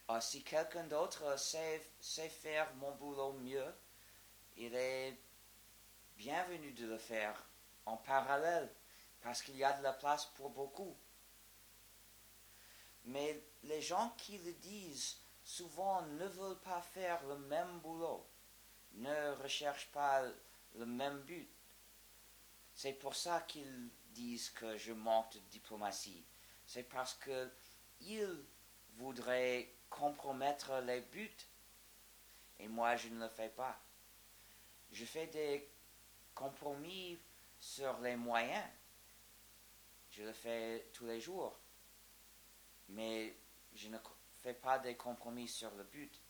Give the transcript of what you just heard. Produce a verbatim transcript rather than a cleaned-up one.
Ah, si quelqu'un d'autre sait, sait faire mon boulot mieux, il est bienvenu de le faire en parallèle, parce qu'il y a de la place pour beaucoup. Mais les gens qui le disent souvent ne veulent pas faire le même boulot, ne recherchent pas le même but. C'est pour ça qu'ils disent que je manque de diplomatie. C'est parce qu'ils voudraient compromettre les buts et moi je ne le fais pas. Je fais des compromis sur les moyens. Je le fais tous les jours. Mais je ne fais pas des compromis sur le but.